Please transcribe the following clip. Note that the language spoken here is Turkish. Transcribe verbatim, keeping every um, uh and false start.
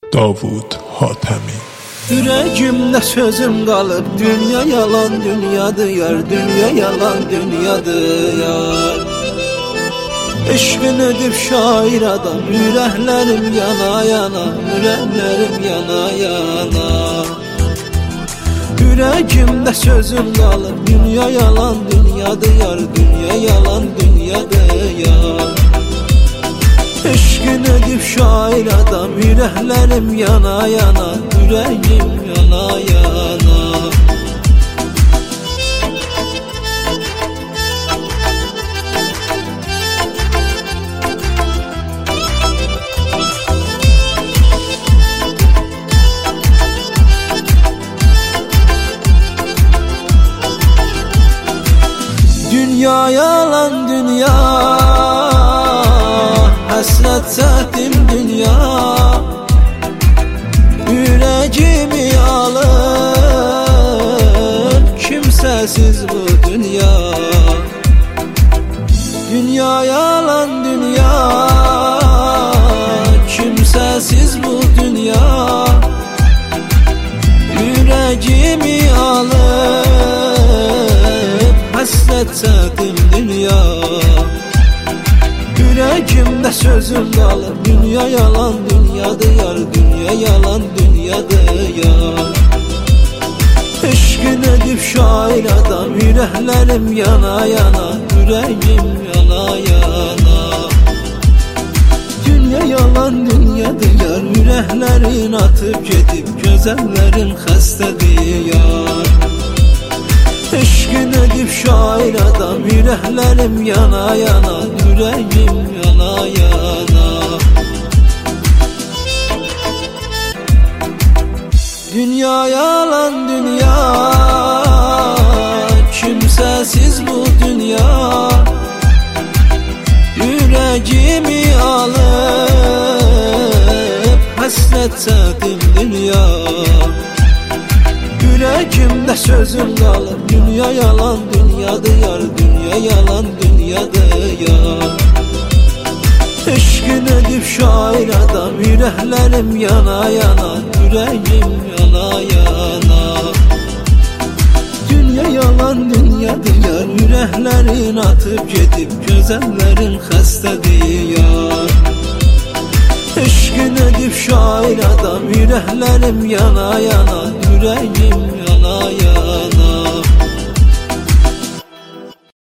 Davud Hatəmi. Yüreğimde sözüm kalıp dünya yalan dünyadır yar, dünya yalan dünyadır yar. Eşkin edip şair adam, yüreklerim yana yana, yüreklerim yana yana. Yüreğimde sözüm kalıp dünya yalan dünyadır yar, dünya yalan dünyadır yar. Eşkin edip şair adam, yüreklerim yana yana, yüreğim yana yana. Dünya yalan dünya, hasret çektim dünya. Yüreğimi alır kimsesiz bu dünya. Dünya yalan dünya, kimsesiz bu dünya. Yüreğimi alır hasret çektim dünya. Yüreğimde sözüm kalır, dünya yalan dünyadır yar, dünya yalan dünyadır yar. Eşkin edip şair adam, yüreklerim yana yana, yüreğim yana yana. Dünya yalan dünyadır yar, yüreklerin atıp gidip gözellerin xəstədir yar. Eşkin edip şair adam, yüreklerim yana yana, yüreğim yana yana. Dünya yalan dünya, kimsesiz bu dünya. Yüreğimi alıp hasret çektim dünya. Yüreğimde sözüm kalır, dünya yalan dünyadır yar, dünya yalan dünyadır yar. Eşkin edip şair adam, yüreklerim yana yana, yüreğim yana yana. Dünya yalan dünyadır yar, yüreklerin atıp gidip gözellerin xəstədir yar. Eşkin edip şair adam, yüreklerim yana yana, yüreğim yana yana.